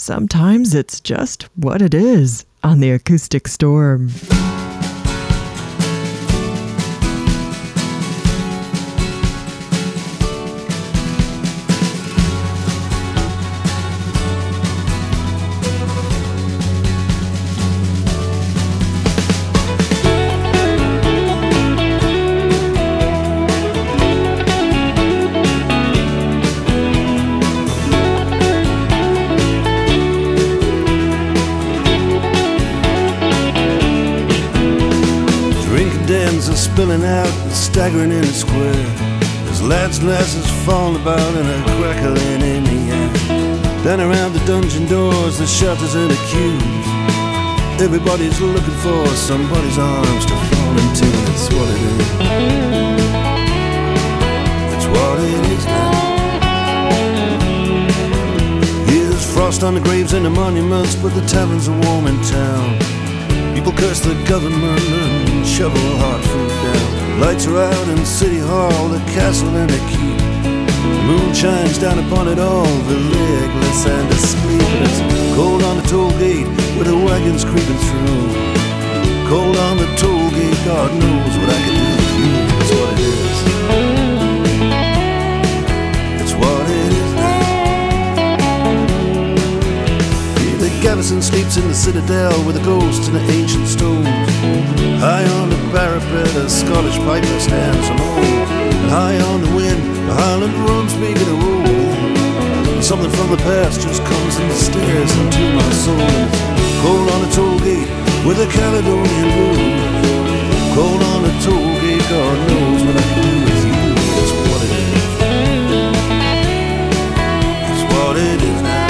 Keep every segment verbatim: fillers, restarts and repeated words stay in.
Sometimes it's just what it is on the Acoustic Storm. Spilling out and staggering in a square. There's lads and lasses falling about and a crackling in the air. Down around the dungeon doors, the shelters and the queues. Everybody's looking for somebody's arms to fall into. That's what it is. That's what it is now. Here's frost on the graves and the monuments, but the taverns are warm in town. People curse the government and shovel hard food down. Lights are out in City Hall, the castle and the keep. The moon shines down upon it all, the legless and the sleepless. Cold on the toll gate with the wagons creeping through. Cold on the toll gate, God knows what I can do with you. That's what it is. That's what it is now. Gavison sleeps in the citadel with the ghosts and the ancient stones. High on the parapet, a Scottish piper stands alone. And high on the wind, the Highland drums begin to roll. And something from the past just comes and stares into my soul. It's cold on the toll gate with a Caledonian moon. Cold on the toll gate, God knows what I can do with you. That's what it is. That's what it is now.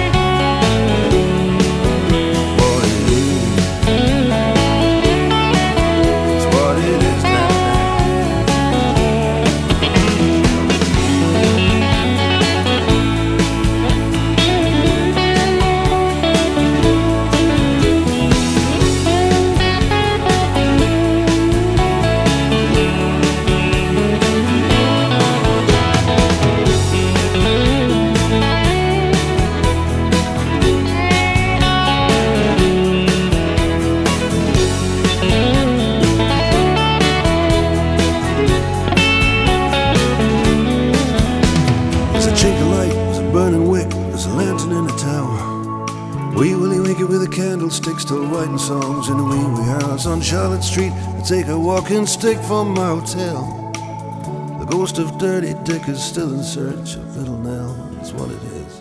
Still writing songs in the wee wee house on Charlotte Street. I take a walking stick from my hotel. The ghost of Dirty Dick is still in search of Little Nell. That's what it is.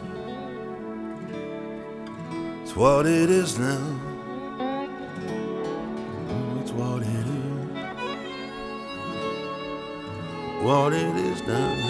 It's what it is now. It's what it is. What it is now.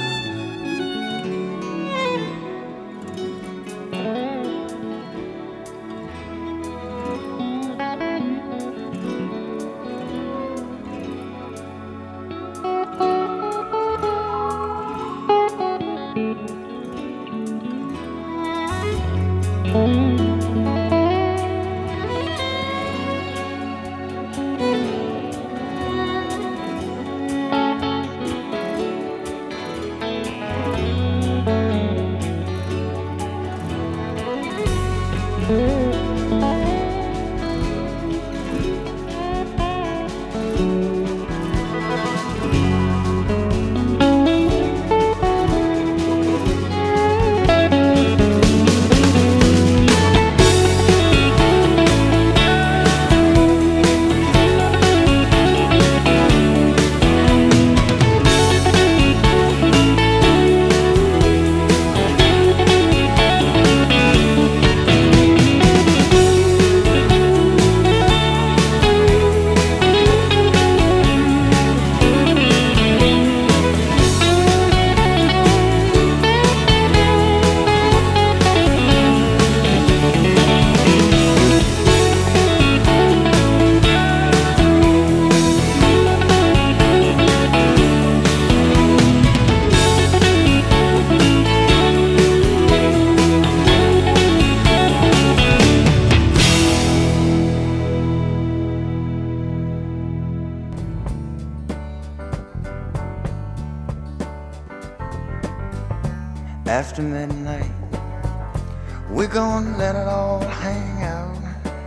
After midnight, We're gonna let it all hang out.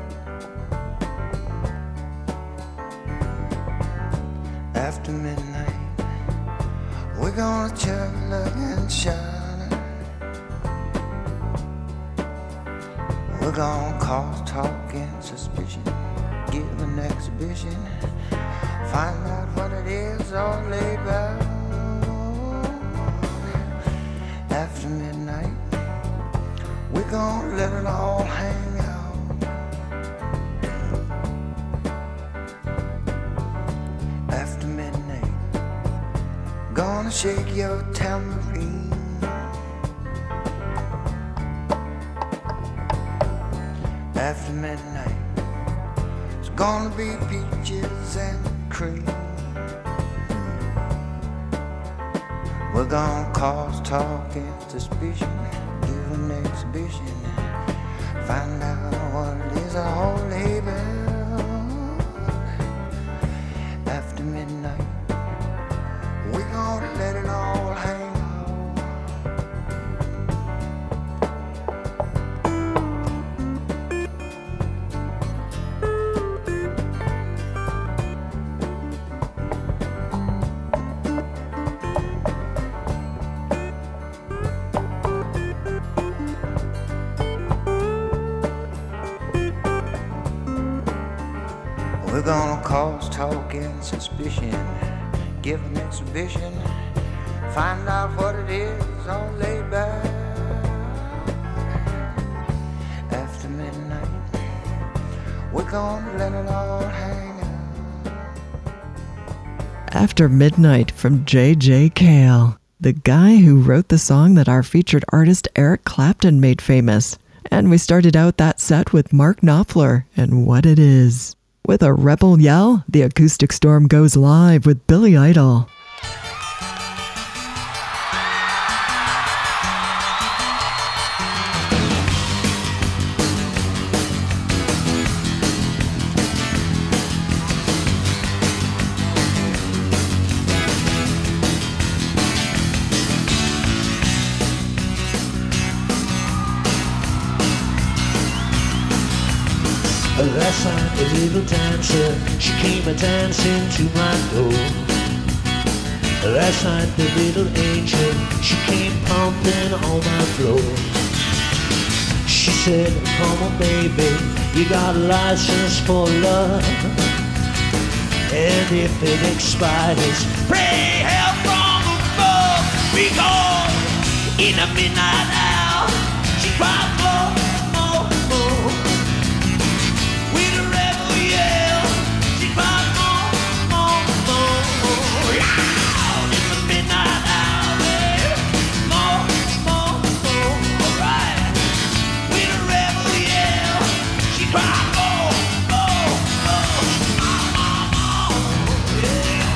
After midnight, we're gonna chug, look and shine. We're gonna cause talk and suspicion, give an exhibition, find out what it is all about. After midnight, we're gonna let it all hang out. After midnight, gonna shake your tambourine. After midnight, it's gonna be peaches and cream. We're gonna cause talk and suspicion, give an exhibition, find out what it is all about. After midnight, we're gonna let it all hang out. We're gonna cause talk and suspicion, give an exhibition, find out what it is all laid back. After midnight, we're gonna let it all hang out. After Midnight from J J Cale, the guy who wrote the song that our featured artist Eric Clapton made famous. And we started out that set with Mark Knopfler and What It Is. With a rebel yell, the Acoustic Storm goes live with Billy Idol. Last night the little dancer, she came a-dancing to my door. Last night the little angel, she came pumping on my floor. She said, come on baby, you got a license for love, and if it expires, pray help from above. Because in the midnight hour, she cried more, more, more. With a rebel yell, she cried more, more, more. Out in the midnight hour, baby, more, more, more. Alright. With a rebel yell, she cried more, more, more, more, more. Yeah.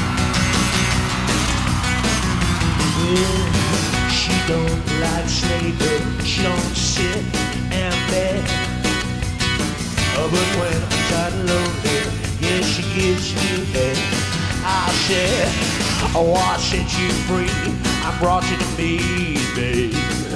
Well, she don't like slavery, she don't sit and beg. But when I'm tired and lonely, yeah, she gives you head. I said, oh, I set you free, I brought you to me, babe.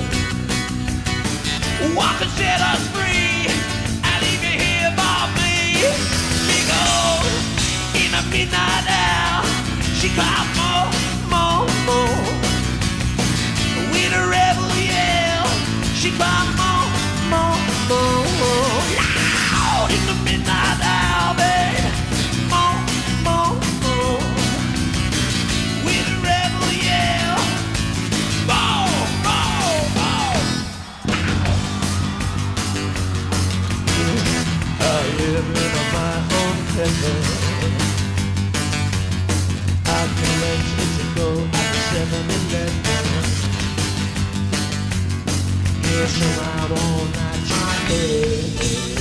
What can set us free and leave you here by me? Because in the midnight hour, she cried more, more, more. With a rebel yell, she cried more, more, more, more. In the midnight hour, babe, more, more, more. With a rebel yell, more, more, more. I live in my own heaven. I can let it go at seven eleven. Yes, I'm out all night trying to.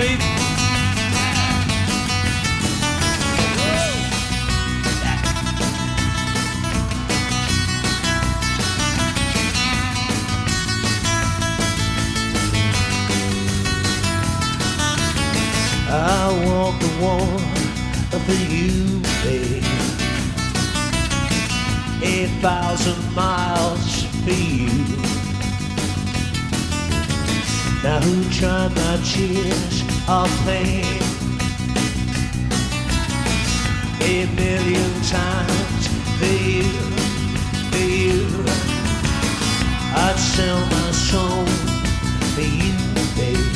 sleep. I walk the wall for you, babe. Eight thousand miles for you. Now who tried my tears of pain? A million times for you, for you. I'd sell my soul for you, babe.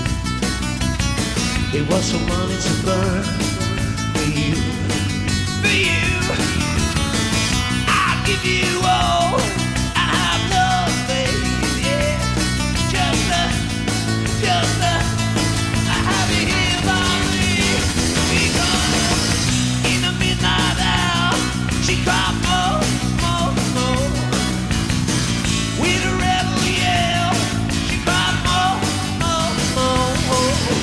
It was so money to burn for you, for you. I'll give you all I have nothing, yeah. Just a, just a, I have you here by me. Because in the midnight hour, she cried more, more, more. With a rebel yell, she cried more, more, more, more.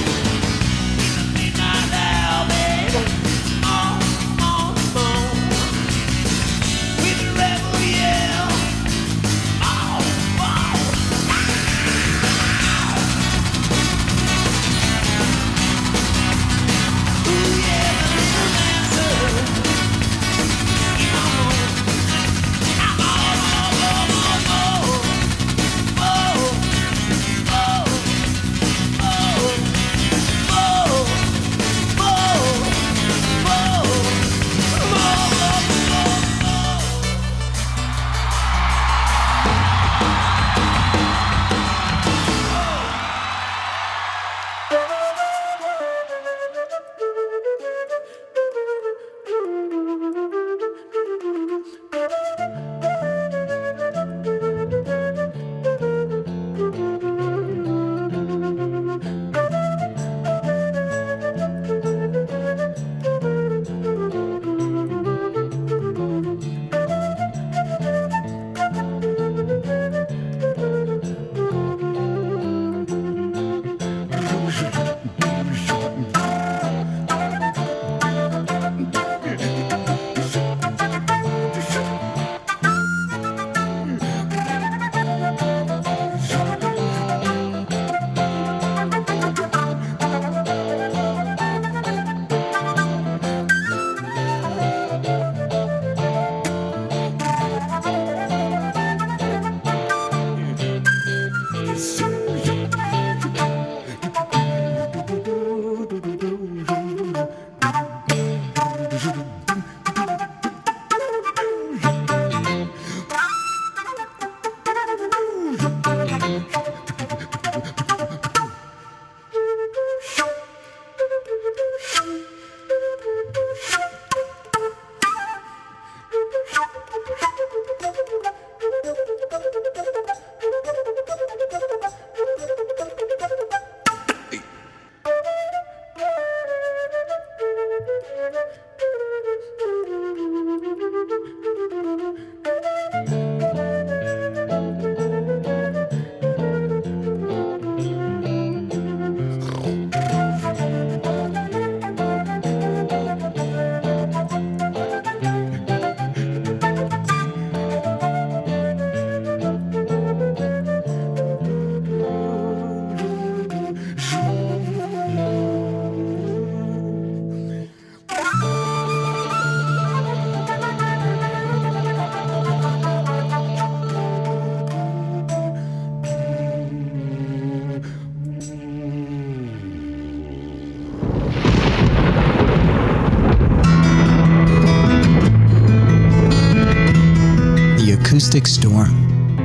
Acoustic Storm.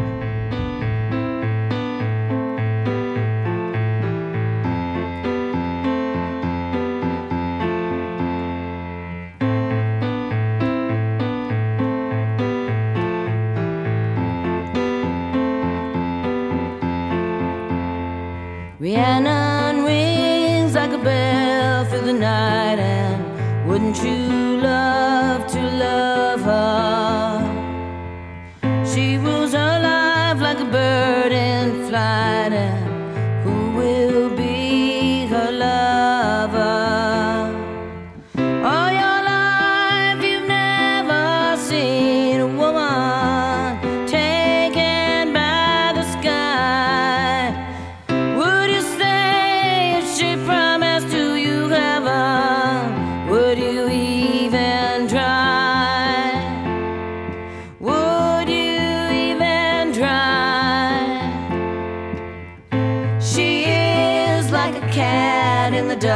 Rhiannon rings like a bell through the night, and wouldn't you love to love her? She rules her life like a bird in flight, and who will be her lover?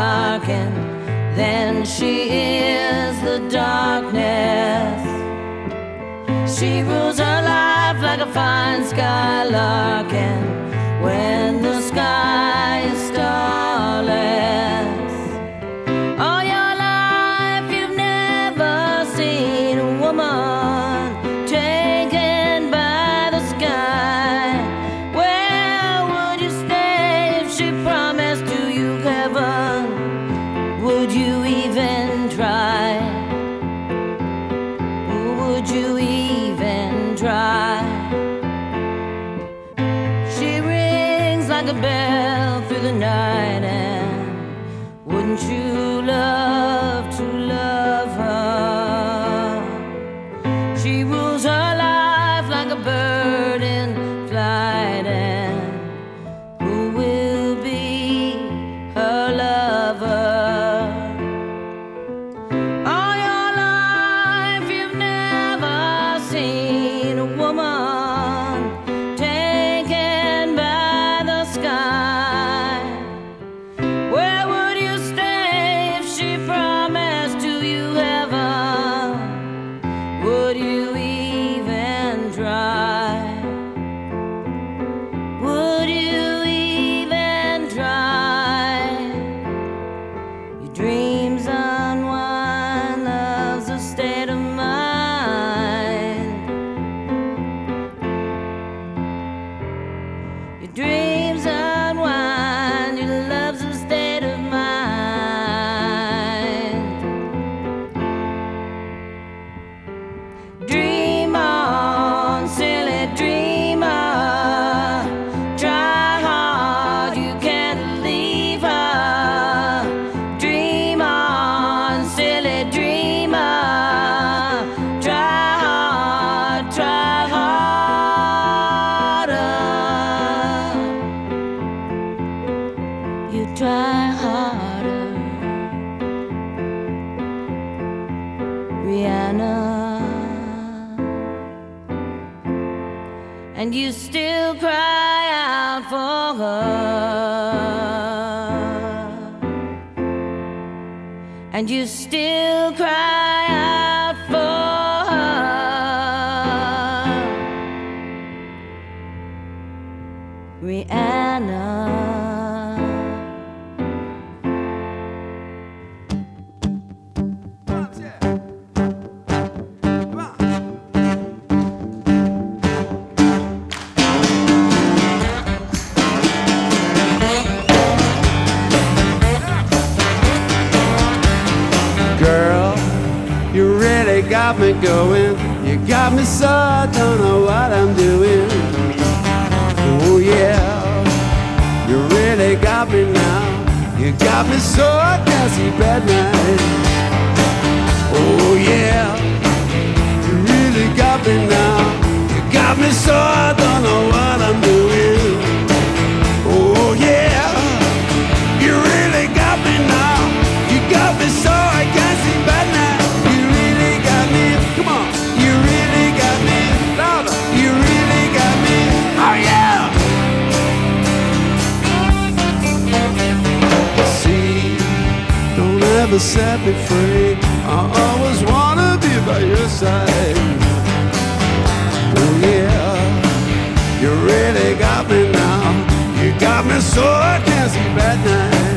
darken, then she is the darkness. She rules her life like a fine skylark, and when the sky is starless, all your life you've never seen a woman taken by the sky. Where would you stay if she promised to you heaven? Would you even try? Would you even try? She rings like a bell through the night, and wouldn't you love to love her? She rules her life like a bird in flight, and who will be her lover? All your life you've never seen a woman taken by the sky. Where would you stay if she promised to you heaven? Would you even try? Would you even try? Your dreams unwind, love's a state of mind. Your dreams unwind, your love's a state of mind. Dream on, silly dreamer. Try hard, you can't leave her. Dream on, silly dreamer. Try hard, try harder. You try harder. Rihanna. And you still cry out for her, and you still cry out for her, Rihanna. Girl, you really got me going. You got me so I don't know what I'm doing. Oh yeah, you really got me now. You got me so I can't sleep at night. Oh yeah, you really got me now. You got me so I don't know what I'm doing. Oh yeah, you really got me now. You got me so I can't sleep at night. You really got me. Come on, you really got me. Louder, you really got me. Oh yeah. See, don't ever set me free. I always wanna be by your side. Oh yeah, you really got me now. You got me so I can't sleep at night.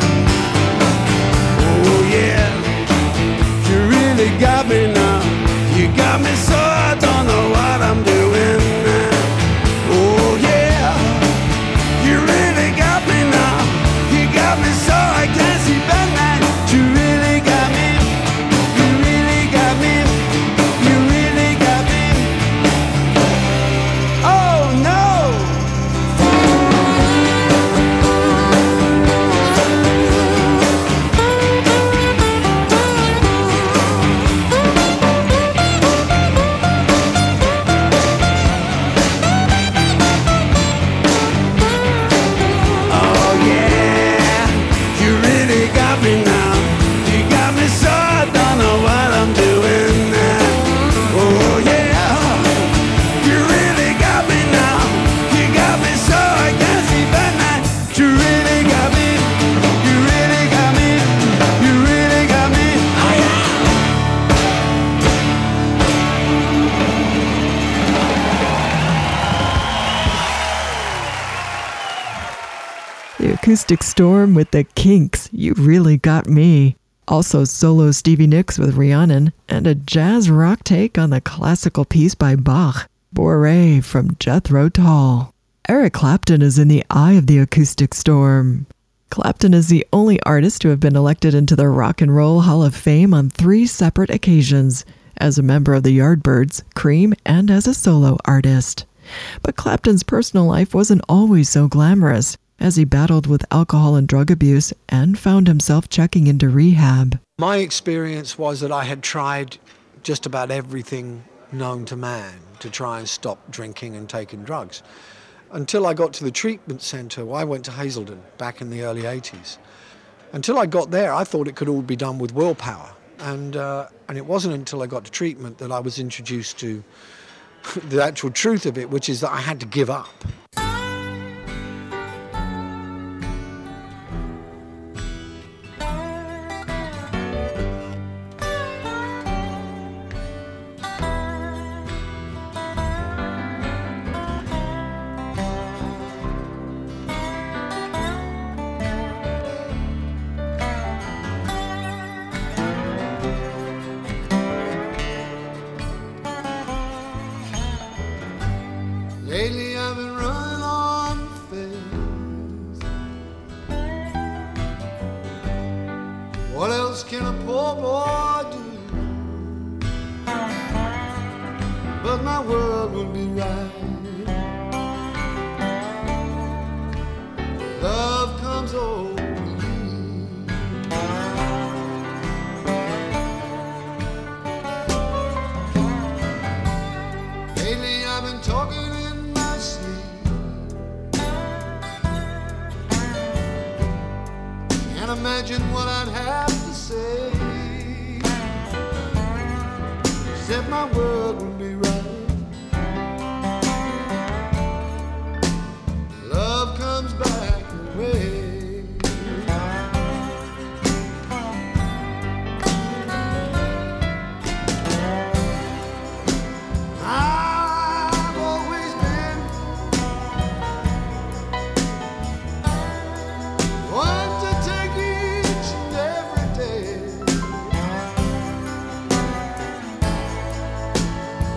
Oh yeah, you really got me now. You got me so I don't know what I'm doing. Oh yeah, you really got me now. You got me so I can't sleep at night. You really got me. You really got me. You really got me. Oh no. Acoustic Storm with the Kinks, You Really Got Me. Also solo Stevie Nicks with Rhiannon, and a jazz rock take on the classical piece by Bach, Boree from Jethro Tull. Eric Clapton is in the eye of the acoustic storm. Clapton is the only artist to have been elected into the Rock and Roll Hall of Fame on three separate occasions, as a member of the Yardbirds, Cream, and as a solo artist. But Clapton's personal life wasn't always so glamorous, as he battled with alcohol and drug abuse and found himself checking into rehab. My experience was that I had tried just about everything known to man to try and stop drinking and taking drugs. Until I got to the treatment centre, I went to Hazelden back in the early eighties. Until I got there, I thought it could all be done with willpower. And, uh, and it wasn't until I got to treatment that I was introduced to the actual truth of it, which is that I had to give up. Lately I've been running on the fence. What else can a poor boy do? But my world will be right. Love comes over me. Lately I've been talking in my sleep. Can't imagine what I'd have to say, except my world would be right. Love comes back away. I've always been one to take each and every day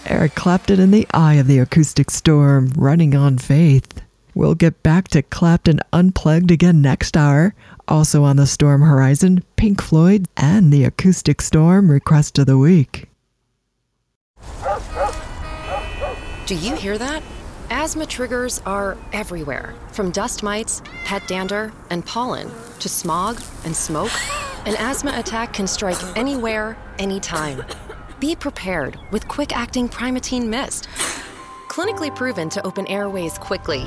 Eric Clapton in the eye of the acoustic storm, running on faith. We'll get back to Clapton Unplugged again next hour. Also on the storm horizon, Pink Floyd and the acoustic storm request of the week. Do you hear that? Asthma triggers are everywhere, from dust mites, pet dander, and pollen, to smog and smoke. An asthma attack can strike anywhere, anytime. Be prepared with quick-acting Primatene Mist. Clinically proven to open airways quickly.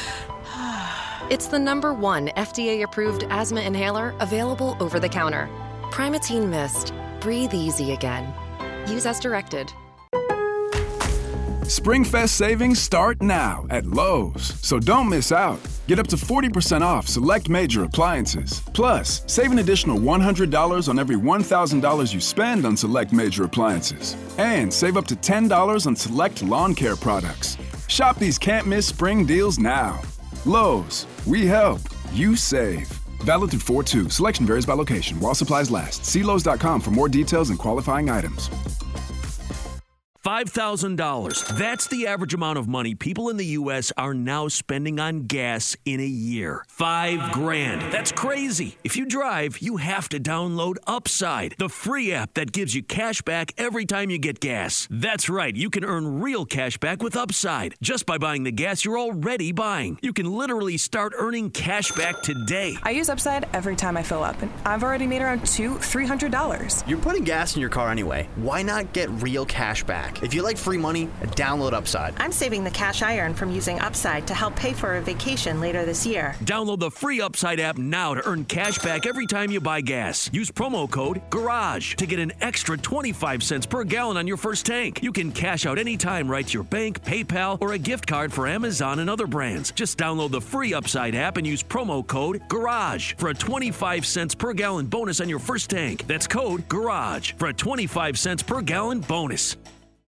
It's the number one F D A-approved asthma inhaler available over the counter. Primatene Mist. Breathe easy again. Use as directed. SpringFest savings start now at Lowe's, so don't miss out. Get up to forty percent off select major appliances. Plus, save an additional one hundred dollars on every one thousand dollars you spend on select major appliances. And save up to ten dollars on select lawn care products. Shop these can't-miss spring deals now. Lowe's, we help, you save. Valid through four two. Selection varies by location. While supplies last. See Lowe's dot com for more details and qualifying items. five thousand dollars. That's the average amount of money people in the U S are now spending on gas in a year. Five grand. That's crazy. If you drive, you have to download Upside, the free app that gives you cash back every time you get gas. That's right. You can earn real cash back with Upside just by buying the gas you're already buying. You can literally start earning cash back today. I use Upside every time I fill up, and I've already made around two, three hundred dollars. You're putting gas in your car anyway. Why not get real cash back? If you like free money, download Upside. I'm saving the cash I earn from using Upside to help pay for a vacation later this year. Download the free Upside app now to earn cash back every time you buy gas. Use promo code GARAGE to get an extra twenty-five cents per gallon on your first tank. You can cash out anytime right to your bank, PayPal, or a gift card for Amazon and other brands. Just download the free Upside app and use promo code GARAGE for a twenty-five cents per gallon bonus on your first tank. That's code GARAGE for a twenty-five cents per gallon bonus.